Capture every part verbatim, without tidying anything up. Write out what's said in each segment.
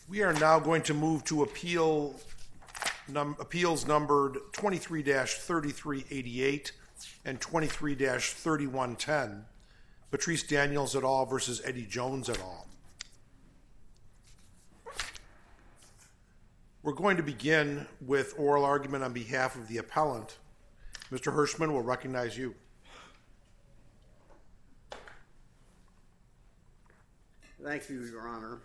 We are now going to move to appeal num, appeals numbered twenty-three dash thirty-three eighty-eight and twenty-three dash thirty-one ten, Patrice Daniels et al. Versus Eddie Jones et al. We're going to begin with oral argument on behalf of the appellant. Mister Hirschman will recognize you. Thank you, Your Honor.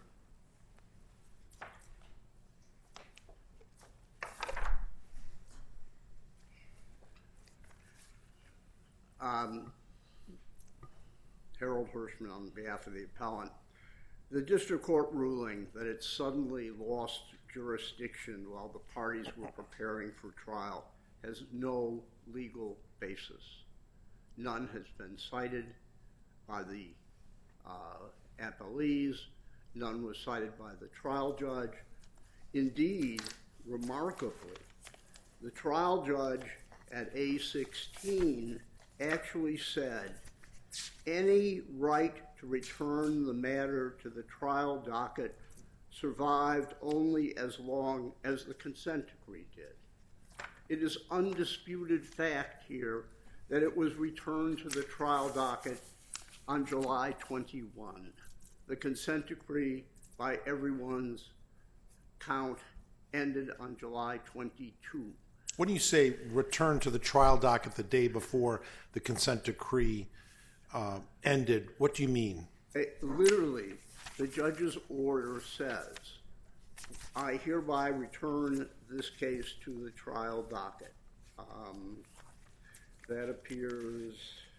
Um, Harold Hirschman on behalf of the appellant. The district court ruling that it suddenly lost jurisdiction while the parties were preparing for trial has no legal basis. None has been cited by the uh, appellees. None was cited by the trial judge. Indeed, remarkably, the trial judge at A sixteen actually said any right to return the matter to the trial docket survived only as long as the consent decree did. It is undisputed fact here that it was returned to the trial docket on July twenty-first. The consent decree, by everyone's count, ended on July twenty-second. When you say return to the trial docket the day before the consent decree uh, ended, what do you mean? It, literally, the judge's order says, I hereby return this case to the trial docket. Um, that appears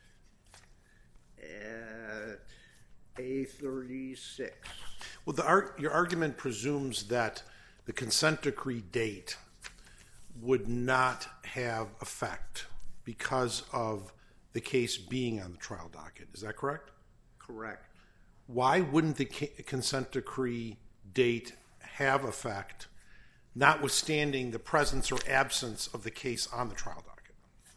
at A thirty-six. Well, the, your argument presumes that the consent decree date would not have effect because of the case being on the trial docket. Is that correct? Correct. Why wouldn't the consent decree date have effect, notwithstanding the presence or absence of the case on the trial docket?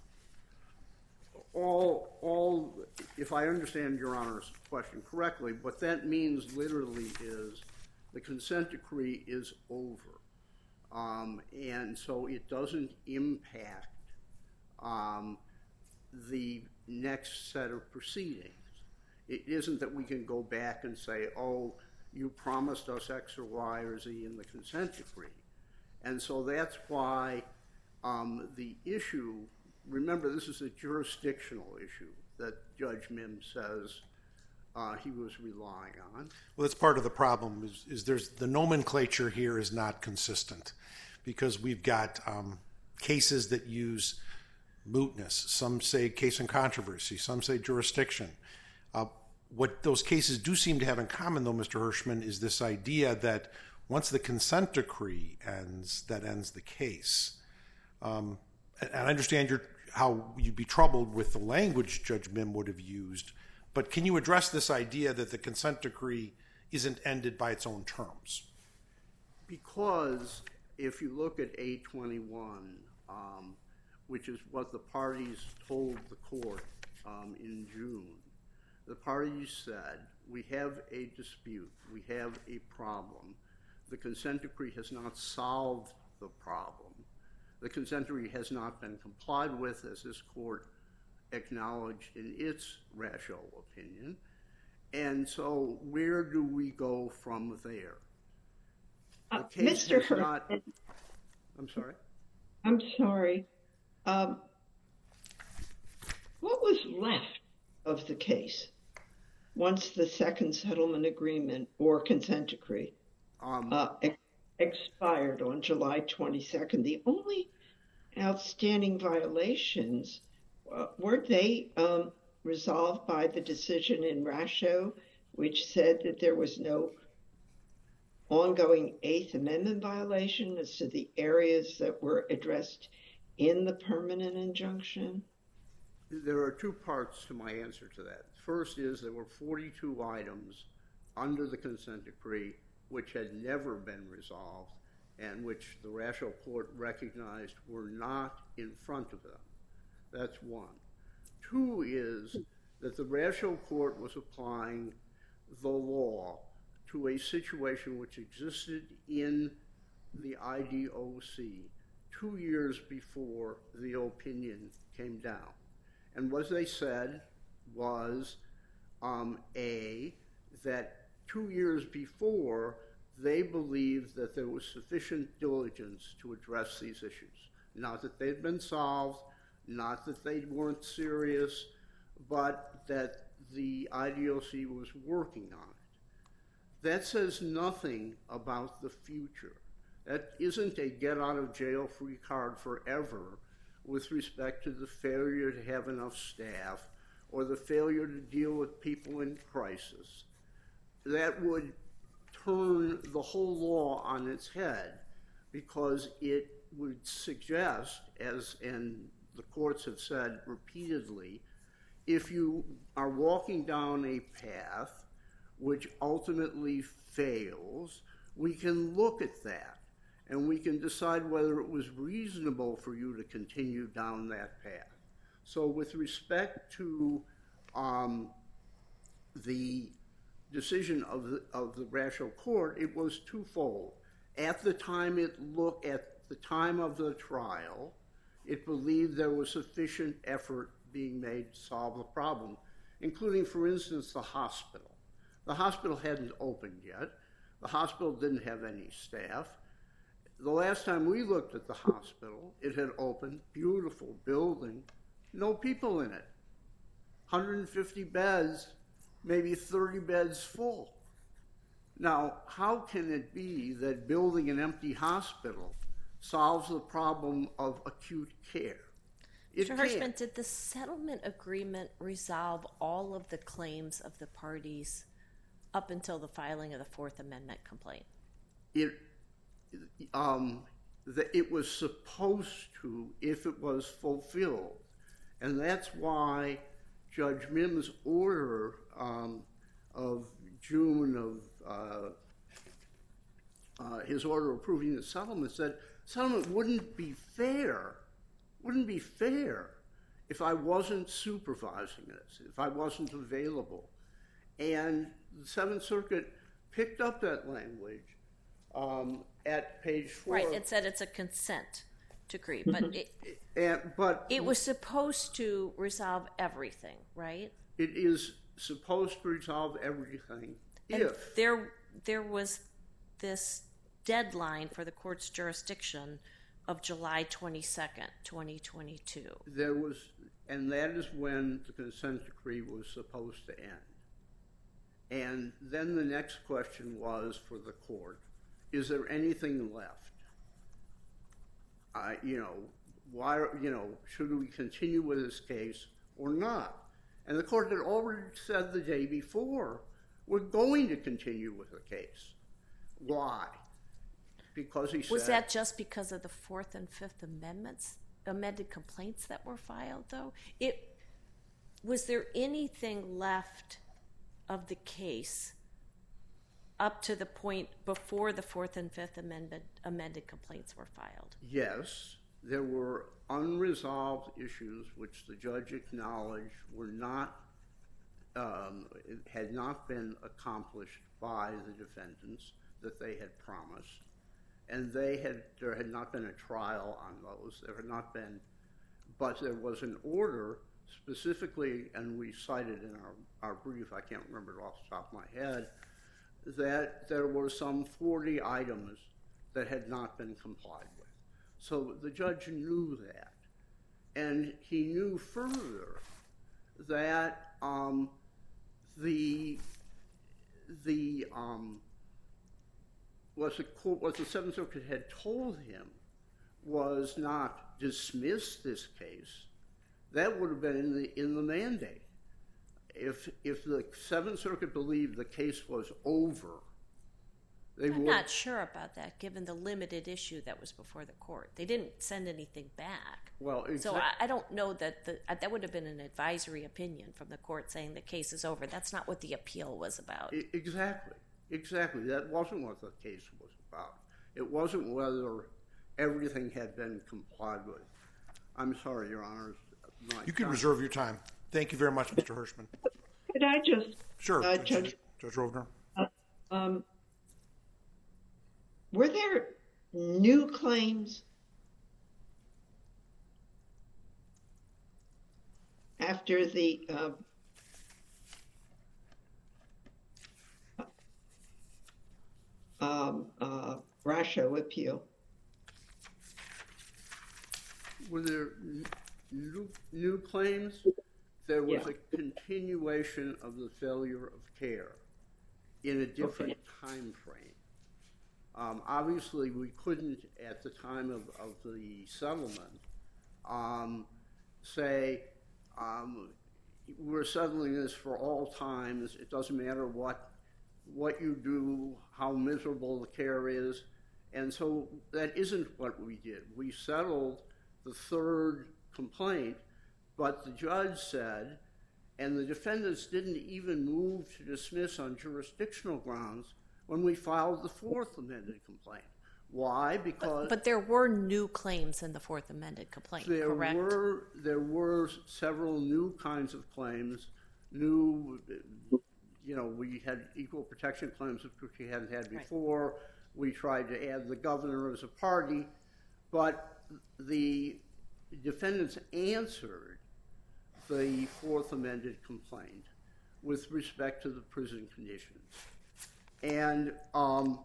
All, all, if I understand Your Honor's question correctly, what that means literally is the consent decree is over. Um, and so it doesn't impact um, the next set of proceedings. It isn't that we can go back and say, oh, you promised us X or Y or Z in the consent decree. And so that's why um, the issue, remember this is a jurisdictional issue that Judge Mims says uh, he was relying on. Well, that's part of the problem is, is there's the nomenclature here is not consistent because we've got um, cases that use mootness. Some say case in controversy. Some say jurisdiction. Uh, what those cases do seem to have in common, though, Mister Hirschman, is this idea that once the consent decree ends, that ends the case. Um, and I understand your, how you'd be troubled with the language Judge Mim would have used, but can you address this idea that the consent decree isn't ended by its own terms? Because if you look at A twenty-one, um, which is what the parties told the court um, in June, the parties said, we have a dispute, we have a problem. The consent decree has not solved the problem. The consent decree has not been complied with, as this court acknowledged in its Rasho opinion. And so where do we go from there? Uh, Mister Hirschman, not... I'm sorry? I'm sorry. Um, what was left of the case once the second settlement agreement or consent decree um, uh, ex- expired on July twenty-second? The only outstanding violations, uh, weren't they um, resolved by the decision in Rasho, which said that there was no ongoing Eighth Amendment violation as to the areas that were addressed in the permanent injunction? There are two parts to my answer to that. First is there were forty-two items under the consent decree which had never been resolved and which the Rasho court recognized were not in front of them. That's one. Two is that the Rasho court was applying the law to a situation which existed in the I D O C two years before the opinion came down. And what they said was, um, A, that two years before, they believed that there was sufficient diligence to address these issues. Not that they'd been solved, not that they weren't serious, but that the I D O C was working on it. That says nothing about the future. That isn't a get-out-of-jail-free card forever with respect to the failure to have enough staff or the failure to deal with people in crisis. That would turn the whole law on its head because it would suggest, as and the courts have said repeatedly, if you are walking down a path which ultimately fails, we can look at that and we can decide whether it was reasonable for you to continue down that path. So with respect to um, the decision of the, of the Brasher Court, it was twofold. At the time it looked, at the time of the trial, it believed there was sufficient effort being made to solve the problem, including, for instance, the hospital. The hospital hadn't opened yet. The hospital didn't have any staff. The last time we looked at the hospital, it had opened, beautiful building, no people in it. one hundred fifty beds, maybe thirty beds full. Now, how can it be that building an empty hospital solves the problem of acute care? Mister Hirschman, did the settlement agreement resolve all of the claims of the parties up until the filing of the Fourth Amendment complaint? It, um, the, it was supposed to if it was fulfilled. And that's why Judge Mims' order um, of June of uh, uh, his order approving the settlement said settlement wouldn't be fair, wouldn't be fair if I wasn't supervising this, if I wasn't available. And the Seventh Circuit picked up that language um, at page four. Right, it said it's a consent decree, but it, and, but it was supposed to resolve everything, right? It is supposed to resolve everything and if there there was this deadline for the court's jurisdiction of July twenty-second, twenty twenty-two. There was, and that is when the consent decree was supposed to end. And then the next question was for the court, is there anything left? I, you know, why, you know, should we continue with this case or not? And the court had already said the day before, we're going to continue with the case. Why? Because he said... Was that just because of the Fourth and Fifth Amendments, amended complaints that were filed, though? It was there anything left of the case up to the point before the Fourth and Fifth Amendment amended complaints were filed? Yes, there were unresolved issues which the judge acknowledged were not, um, had not been accomplished by the defendants that they had promised. And they had, there had not been a trial on those. There had not been, but there was an order specifically, and we cited in our, our brief, I can't remember it off the top of my head, that there were some forty items that had not been complied with. So the judge knew that. And he knew further that um, the, the, um, what the court, what the Seventh Circuit had told him was not dismiss this case. That would have been in the, in the mandate. If, if the Seventh Circuit believed the case was over, they I'm would... not sure about that, given the limited issue that was before the court. They didn't send anything back. Well, exactly. So I, I don't know that the, that would have been an advisory opinion from the court saying the case is over. That's not what the appeal was about. Exactly. Exactly. That wasn't what the case was about. It wasn't whether everything had been complied with. I'm sorry, Your Honors. You can reserve your time. Thank you very much, Mister Hirschman. Could I just... Sure. Uh, Judge, Judge Rovner. Uh, Um, were there new claims after the uh, um, uh, Rasho appeal? Were there new, new claims? There was Yeah. a continuation of the failure of care in a different Okay. time frame. Um, obviously, we couldn't, at the time of, of the settlement, um, say, um, we're settling this for all times. It doesn't matter what what you do, how miserable the care is. And so that isn't what we did. We settled the third complaint, but the judge said, and the defendants didn't even move to dismiss on jurisdictional grounds when we filed the fourth amended complaint. Why? Because But, but there were new claims in the fourth amended complaint, there correct? were there were several new kinds of claims. New, you know, we had equal protection claims, which we hadn't had before. Right. We tried to add the governor as a party, but the defendants answered the fourth amended complaint with respect to the prison conditions. And, um,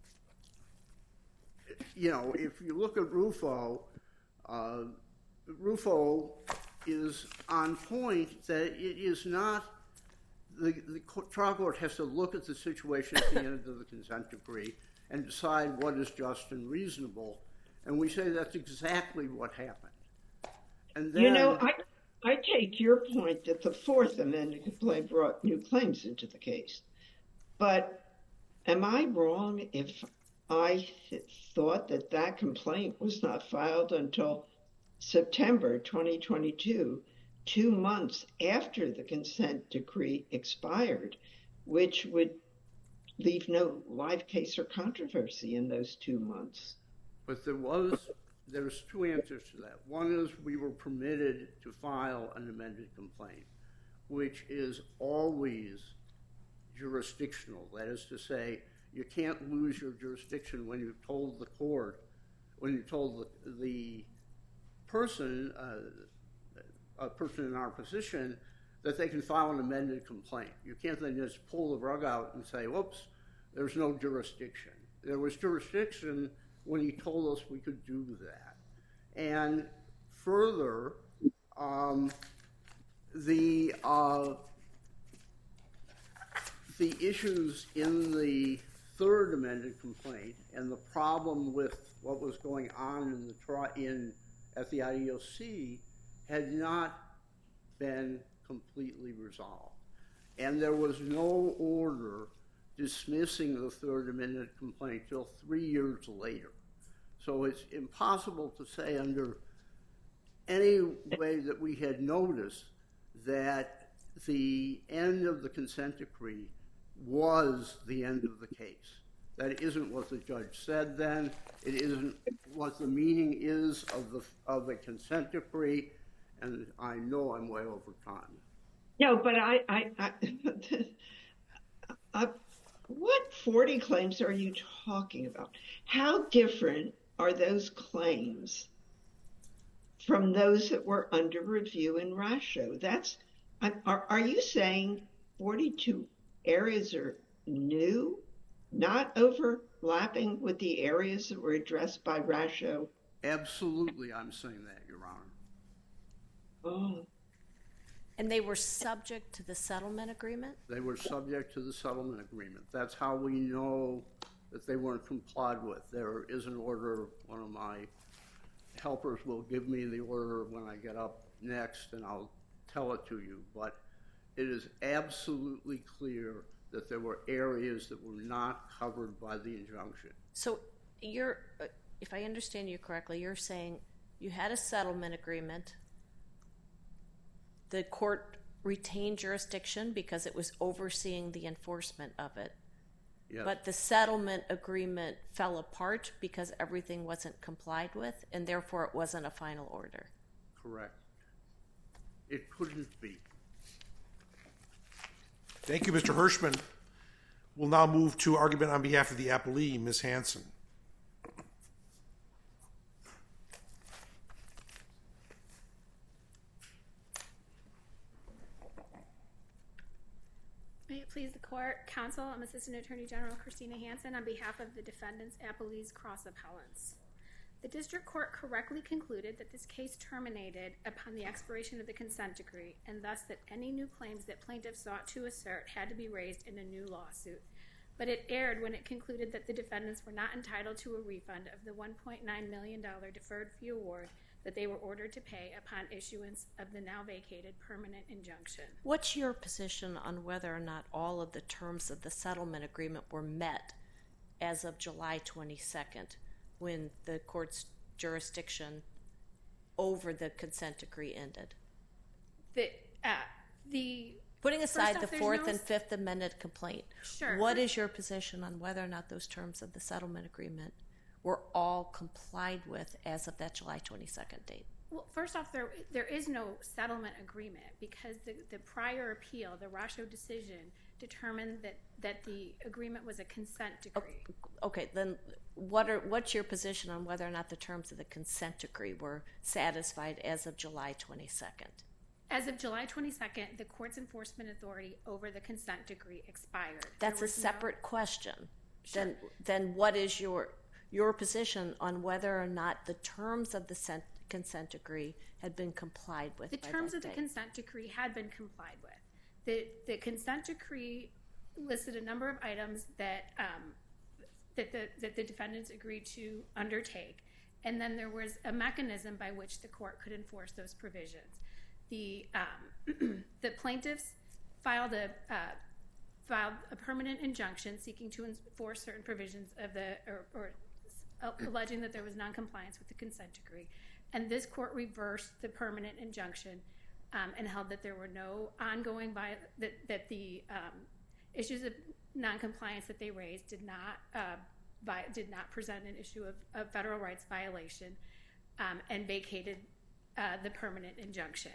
you know, if you look at Rufo, uh, Rufo is on point that it is not, the, the trial court has to look at the situation at the end of the consent decree and decide what is just and reasonable. And we say that's exactly what happened. And then, you know, I, I take your point that the fourth amended complaint brought new claims into the case. But am I wrong if I th- thought that that complaint was not filed until September twenty twenty-two, two months after the consent decree expired, which would leave no live case or controversy in those two months? But there was, there's two answers to that. One is we were permitted to file an amended complaint, which is always jurisdictional. That is to say, you can't lose your jurisdiction when you've told the court, when you told the, the person, uh, a person in our position, that they can file an amended complaint. You can't then just pull the rug out and say, whoops, there's no jurisdiction. There was jurisdiction when he told us we could do that. And further, um, the uh, the issues in the third amended complaint and the problem with what was going on in the tri- in at the I E O C had not been completely resolved, and there was no order dismissing the third amended complaint till three years later. So it's impossible to say under any way that we had noticed that the end of the consent decree was the end of the case. That isn't what the judge said then. It isn't what the meaning is of the of a consent decree, and I know I'm way over time. No, but I, I, I, I what forty claims are you talking about? How different are those claims from those that were under review in Rasho? That's, are, are you saying forty-two areas are new, not overlapping with the areas that were addressed by Rasho? Absolutely, I'm saying that, Your Honor. Oh. And they were subject to the settlement agreement? They were subject to the settlement agreement. That's how we know that they weren't complied with. There is an order. One of my helpers will give me the order when I get up next, and I'll tell it to you. But it is absolutely clear that there were areas that were not covered by the injunction. So you're, if I understand you correctly, you're saying you had a settlement agreement. The court retained jurisdiction because it was overseeing the enforcement of it. Yes. But the settlement agreement fell apart because everything wasn't complied with, and therefore it wasn't a final order. Correct. It couldn't be. Thank you, Mister Hirschman. We'll now move to argument on behalf of the appellee, Miz Hanson. May it please the court, counsel, I'm Assistant Attorney General Christina Hanson on behalf of the defendants, appellees, cross appellants. The district court correctly concluded that this case terminated upon the expiration of the consent decree, and thus that any new claims that plaintiffs sought to assert had to be raised in a new lawsuit. But it erred when it concluded that the defendants were not entitled to a refund of the one point nine million dollars deferred fee award that they were ordered to pay upon issuance of the now vacated permanent injunction. What's your position on whether or not all of the terms of the settlement agreement were met as of July twenty-second, when the court's jurisdiction over the consent decree ended? The, uh, the Putting aside off, the Fourth no... and Fifth Amendment complaint, sure. What is your position on whether or not those terms of the settlement agreement were all complied with as of that July twenty-second date? Well, first off, there there is no settlement agreement because the, the prior appeal, the Rasho decision, determined that, that the agreement was a consent decree. Okay, then what are what's your position on whether or not the terms of the consent decree were satisfied as of July twenty-second? As of July twenty-second, the court's enforcement authority over the consent decree expired. That's a separate no... question. Sure. Then, then what is your your position on whether or not the terms of the sen- consent decree had been complied with? The by terms that of the date? consent decree had been complied with. The the consent decree listed a number of items that um, that the that the defendants agreed to undertake, and then there was a mechanism by which the court could enforce those provisions. The um, the plaintiffs filed a uh, filed a permanent injunction seeking to enforce certain provisions of the or, or alleging that there was noncompliance with the consent decree, and this court reversed the permanent injunction um, and held that there were no ongoing vi- that that the um, issues of noncompliance that they raised did not uh, vi- did not present an issue of, of federal rights violation, um, and vacated uh, the permanent injunction.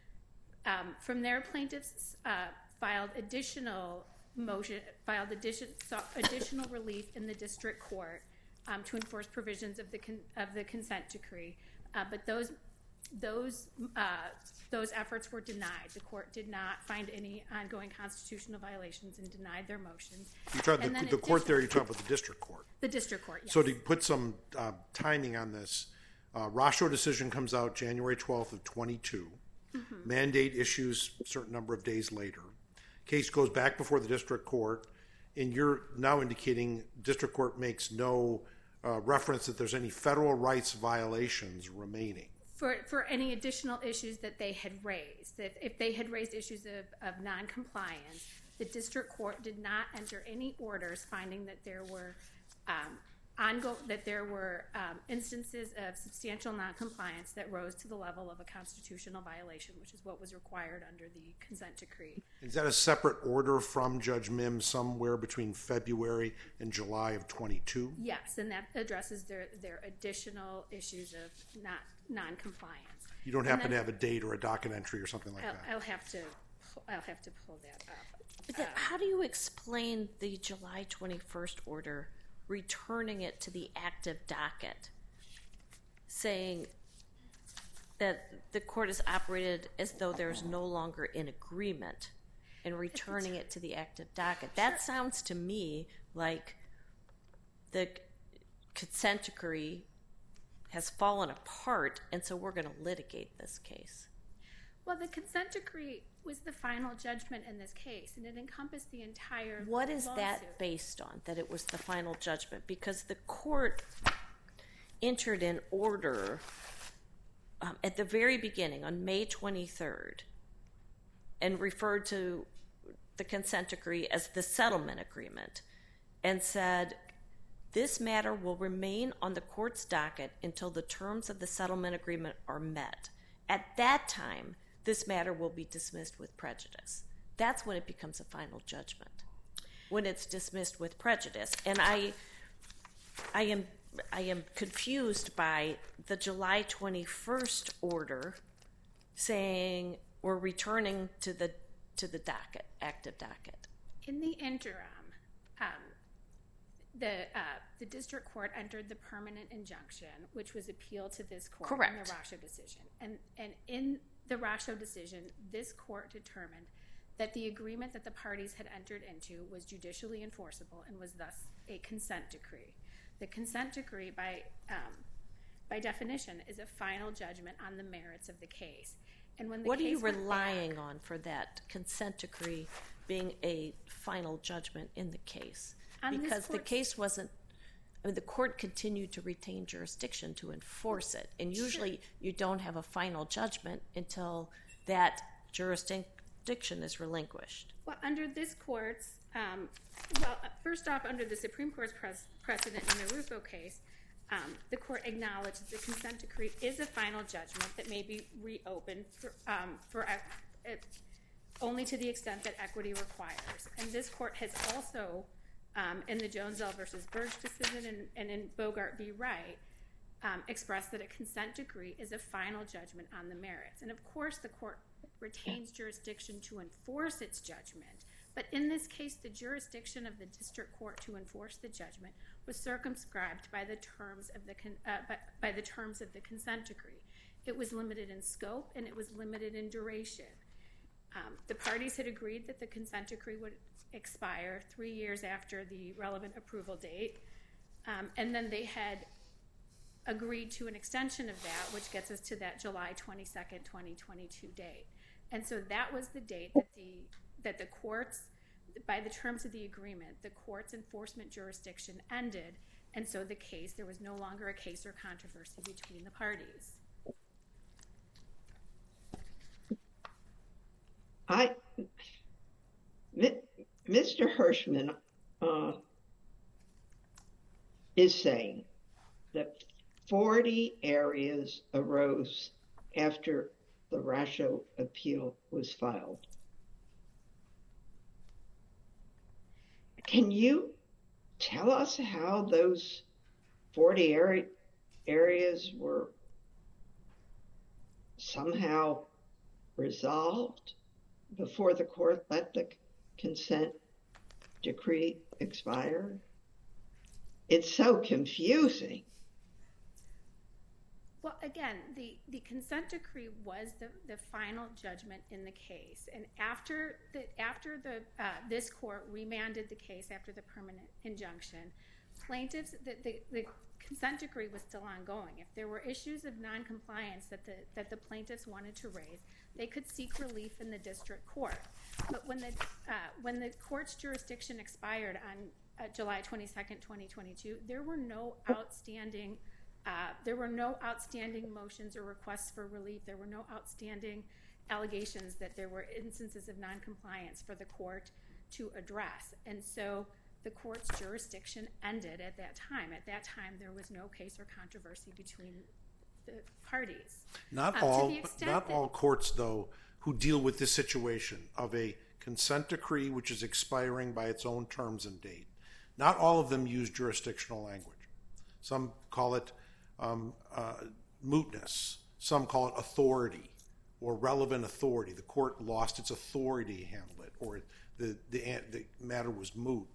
Um, from there, plaintiffs uh, filed additional motion, filed addition, sought additional relief in the district court um, to enforce provisions of the con- of the consent decree, uh, but those those uh, those efforts were denied. The court did not find any ongoing constitutional violations and denied their motions. You talk the, the court there. You talk about the district court. The district court. Yes. So to put some uh, timing on this, uh, Rasho decision comes out January twelfth of twenty-two. Mm-hmm. Mandate issues a certain number of days later. Case goes back before the district court, and you're now indicating district court makes no uh, reference that there's any federal rights violations remaining. For for any additional issues that they had raised. If, if they had raised issues of, of noncompliance, the district court did not enter any orders finding that there were um, ongo- that there were um, instances of substantial noncompliance that rose to the level of a constitutional violation, which is what was required under the consent decree. Is that a separate order from Judge Mims somewhere between February and July of twenty-two? Yes, and that addresses their, their additional issues of not non-compliance. You don't happen then, to have a date or a docket entry or something like I'll, that? I'll have to I'll have to pull that up. But then, um, how do you explain the July twenty-first order returning it to the active docket, saying that the court is operated as though there's no longer an agreement and returning it to the active docket? That sure. sounds to me like the consent decree has fallen apart, and so we're going to litigate this case. Well, the consent decree was the final judgment in this case, and it encompassed the entire What is lawsuit. That based on, that it was the final judgment? Because the court entered an order um, at the very beginning on May twenty-third and referred to the consent decree as the settlement agreement and said, this matter will remain on the court's docket until the terms of the settlement agreement are met. At that time, this matter will be dismissed with prejudice. That's when it becomes a final judgment, when it's dismissed with prejudice. And I, I am, I am confused by the July twenty-first order saying we're returning to the to the docket, active docket. In the interim, um, the uh, the district court entered the permanent injunction, which was appealed to this court Correct. in the Rasho decision. And, and in the Rasho decision, this court determined that the agreement that the parties had entered into was judicially enforceable and was thus a consent decree. The consent decree, by um, by definition, is a final judgment on the merits of the case. And when the what case are you went relying back, on for that consent decree being a final judgment in the case? On Because this the case wasn't, I mean, the court continued to retain jurisdiction to enforce it. And usually Sure. you don't have a final judgment until that jurisdiction is relinquished. Well, under this court's, um, well, first off, under the Supreme Court's pres- precedent in the Rufo case, um, the court acknowledged that the consent decree is a final judgment that may be reopened for, um, for uh, only to the extent that equity requires. And this court has also, um, in the Jonesell versus Birch decision and, and in Bogart v. Wright, um, expressed that a consent decree is a final judgment on the merits. And of course, the court retains jurisdiction to enforce its judgment. But in this case, the jurisdiction of the district court to enforce the judgment was circumscribed by the terms of the con- uh, by, by the terms of the consent decree. It was limited in scope and it was limited in duration. Um, the parties had agreed that the consent decree would expire three years after the relevant approval date, um, and then they had agreed to an extension of that, which gets us to that July twenty-second, twenty twenty-two date. And so that was the date that the that the courts, by the terms of the agreement, the court's enforcement jurisdiction ended, and so the case, there was no longer a case or controversy between the parties. I, Mister Hirschman uh, is saying that forty areas arose after the Rasho appeal was filed. Can you tell us how those forty area, areas were somehow resolved before the court let the consent decree expire? It's so confusing. Well, again, the, the consent decree was the, the final judgment in the case. And after the after the uh, this court remanded the case after the permanent injunction, plaintiffs, the, the, the consent decree was still ongoing. If there were issues of noncompliance that the that the plaintiffs wanted to raise, they could seek relief in the district court. But when the uh, when the court's jurisdiction expired on uh, July twenty-second, twenty twenty-two, there were no outstanding uh, there were no outstanding motions or requests for relief. There were no outstanding allegations that there were instances of noncompliance for the court to address. And so the court's jurisdiction ended at that time. At that time, there was no case or controversy between the parties. Not um, all, to the extent not that, all courts, though, who deal with this situation of a consent decree which is expiring by its own terms and date. Not all of them use jurisdictional language. Some call it um, uh, mootness. Some call it authority or relevant authority. The court lost its authority to handle it, or the, the, the matter was moot.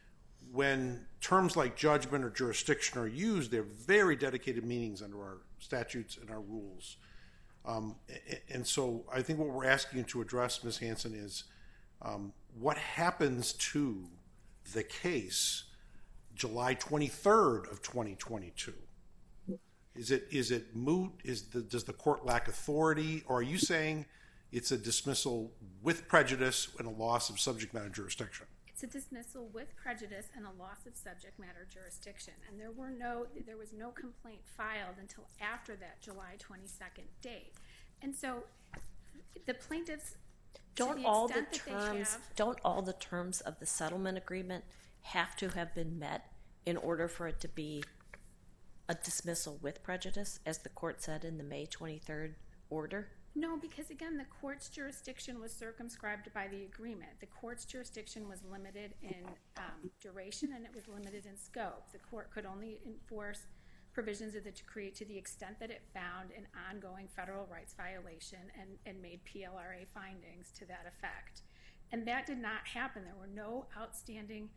When terms like judgment or jurisdiction are used, they're very dedicated meanings under our statutes and our rules. Um, and so I think what we're asking you to address, Miz Hanson, is um, what happens to the case July twenty-third of twenty twenty-two? Is it is it moot? Is the, does the court lack authority? Or are you saying it's a dismissal with prejudice and a loss of subject matter jurisdiction? It's a dismissal with prejudice and a loss of subject matter jurisdiction. And there were no, there was no complaint filed until after that July twenty-second date. And so the plaintiffs, don't to the all the extent that terms they have, don't all the terms of the settlement agreement have to have been met in order for it to be a dismissal with prejudice, as the court said in the May twenty-third order? No, because again, the court's jurisdiction was circumscribed by the agreement. The court's jurisdiction was limited in um, duration and it was limited in scope. The court could only enforce provisions of the decree to the extent that it found an ongoing federal rights violation and, and made P L R A findings to that effect. And that did not happen. There were no outstanding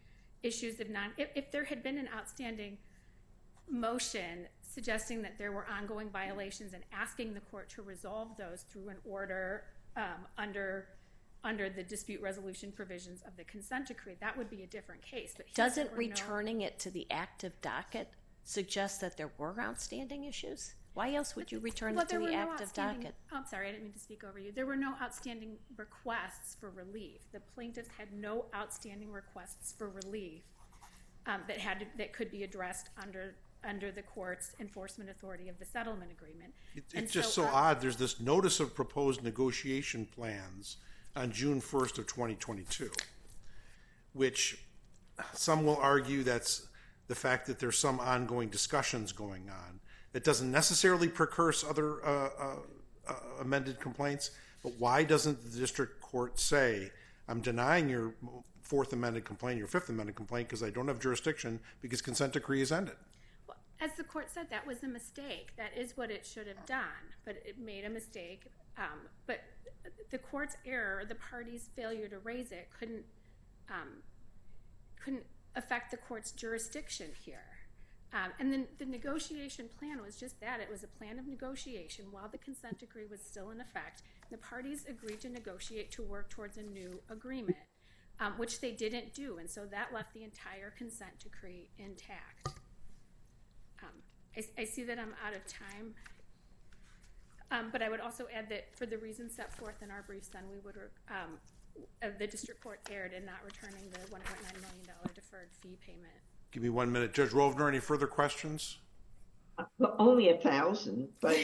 issues of non, if, if there had been an outstanding motion suggesting that there were ongoing violations and asking the court to resolve those through an order um, under under the dispute resolution provisions of the consent decree, that would be a different case. But doesn't returning no... it to the active docket suggest that there were outstanding issues? Why else would you return well, it to the no active docket? Oh, I'm sorry, I didn't mean to speak over you. There were no outstanding requests for relief. The plaintiffs had no outstanding requests for relief um, that had to, that could be addressed under under the court's enforcement authority of the settlement agreement. It, it's just so, so odd. There's this notice of proposed negotiation plans on June first of twenty twenty-two, which some will argue that's the fact that there's some ongoing discussions going on. That doesn't necessarily precurse other uh, uh, uh, amended complaints, but why doesn't the district court say, I'm denying your fourth amended complaint, your fifth amended complaint, because I don't have jurisdiction because consent decree is ended? Well, as the court said, that was a mistake. That is what it should have done, but it made a mistake. Um, but the court's error, the party's failure to raise it, couldn't um, couldn't affect the court's jurisdiction here. Um, and then the negotiation plan was just that. It was a plan of negotiation while the consent decree was still in effect. The parties agreed to negotiate to work towards a new agreement, um, which they didn't do. And so that left the entire consent decree intact. Um, I, I see that I'm out of time. Um, but I would also add that for the reasons set forth in our briefs, then we would, um, uh, the district court erred in not returning the one point nine million dollars deferred fee payment. Give me one minute. Judge Rovner, any further questions? Uh, well, only a thousand, but...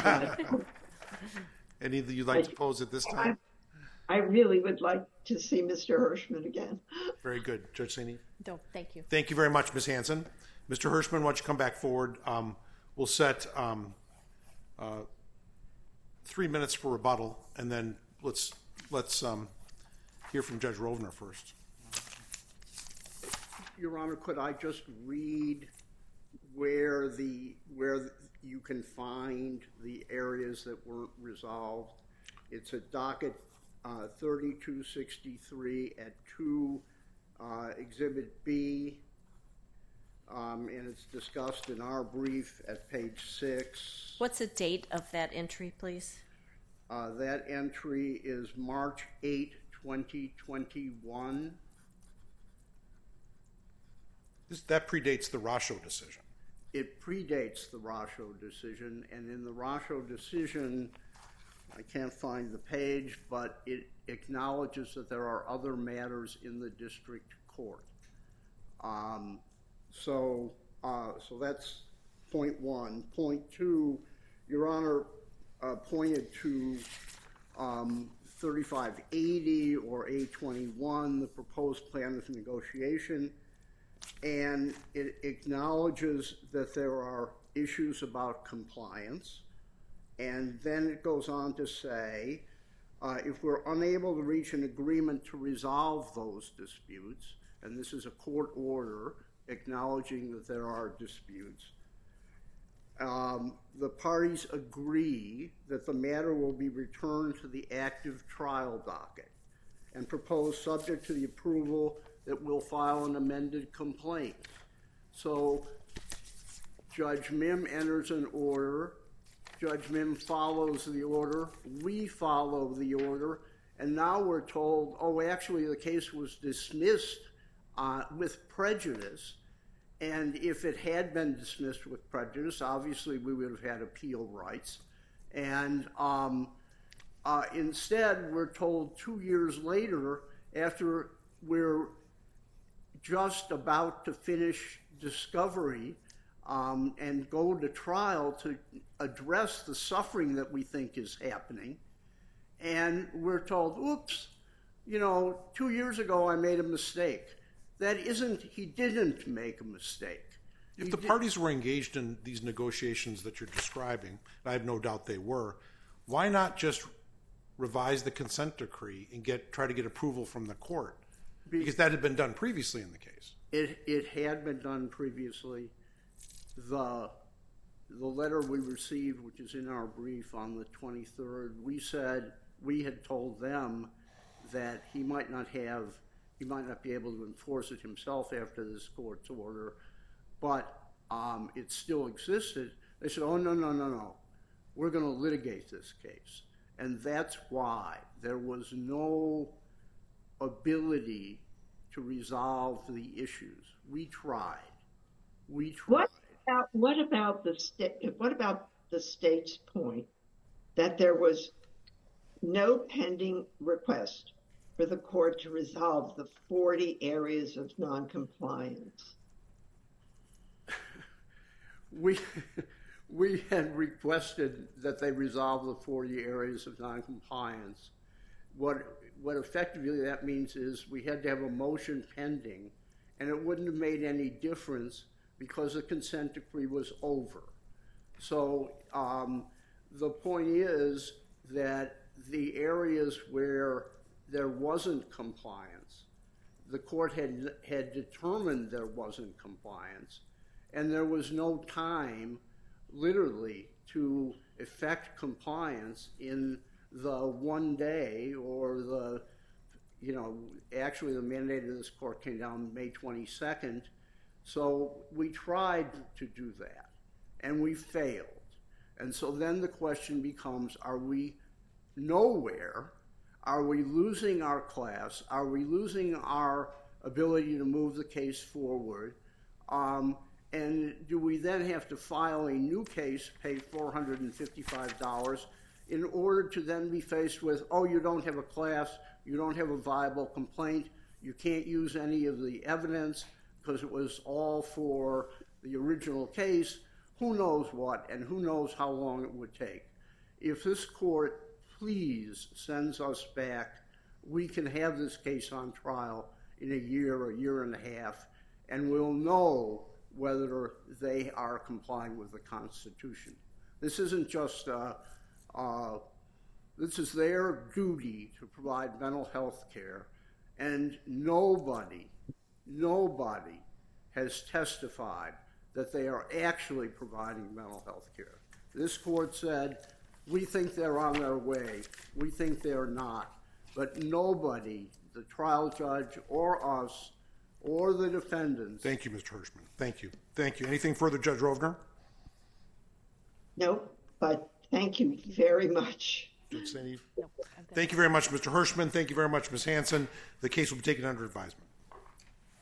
Any that you'd like I, to pose at this time? I, I really would like to see Mister Hirschman again. Very good. Judge Saini? No, thank you. Thank you very much, Miz Hanson. Mister Hirschman, why don't you come back forward? Um, we'll set um, uh, three minutes for rebuttal, and then let's, let's um, hear from Judge Rovner first. Your Honor, could I just read where the where you can find the areas that weren't resolved? It's at docket uh, thirty-two sixty-three at two, uh, Exhibit B, um, and it's discussed in our brief at page six. What's the date of that entry, please? Uh, that entry is March eighth, twenty twenty-one. This, that predates the Rasho decision. It predates the Rasho decision, and in the Rasho decision, I can't find the page, but it acknowledges that there are other matters in the district court. Um, so, uh, so that's point one. Point two, Your Honor uh, pointed to um, thirty-five eighty or A twenty-one, the proposed plan of negotiation. And it acknowledges that there are issues about compliance. And then it goes on to say, uh, if we're unable to reach an agreement to resolve those disputes, and this is a court order acknowledging that there are disputes, um, the parties agree that the matter will be returned to the active trial docket and proposed subject to the approval that we'll file an amended complaint. So Judge Mim enters an order, Judge Mim follows the order, we follow the order, and now we're told, oh, actually the case was dismissed uh, with prejudice, and if it had been dismissed with prejudice, obviously we would have had appeal rights. And um, uh, instead, we're told two years later, after we're just about to finish discovery um, and go to trial to address the suffering that we think is happening. And we're told, oops, you know, two years ago I made a mistake. That isn't, he didn't make a mistake. If he the did, parties were engaged in these negotiations that you're describing, and I have no doubt they were, why not just revise the consent decree and get try to get approval from the court? Because that had been done previously in the case. It it had been done previously. The the letter we received, which is in our brief on the twenty-third, we said we had told them that he might not have he might not be able to enforce it himself after this court's order, but um, it still existed. They said, oh, no, no, no, no. We're going to litigate this case. And that's why there was no ability to resolve the issues. We tried. We tried. What about, what about the state? What about the state's point that there was no pending request for the court to resolve the forty areas of noncompliance? We we had requested that they resolve the forty areas of noncompliance. What what effectively that means is we had to have a motion pending, and it wouldn't have made any difference because the consent decree was over. So um, the point is that the areas where there wasn't compliance, the court had had determined there wasn't compliance, and there was no time, literally, to effect compliance in the one day or the, you know, actually the mandate of this court came down May twenty-second. So we tried to do that, and we failed. And so then the question becomes, are we nowhere? Are we losing our class? Are we losing our ability to move the case forward? Um, and do we then have to file a new case, pay four hundred fifty-five dollars, in order to then be faced with, oh, you don't have a class, you don't have a viable complaint, you can't use any of the evidence because it was all for the original case, who knows what, and who knows how long it would take. If this court please sends us back, we can have this case on trial in a year or a year and a half, and we'll know whether they are complying with the Constitution. This isn't just, uh, uh, this is their duty to provide mental health care, and nobody, nobody has testified that they are actually providing mental health care. This court said, we think they're on their way. We think they're not. But nobody, the trial judge or us or the defendants. Thank you, Mister Hirschman. Thank you. Thank you. Anything further, Judge Rovner? No, but thank you very much. Thank you very much, Mister Hirschman. Thank you very much, Miz Hanson. The case will be taken under advisement.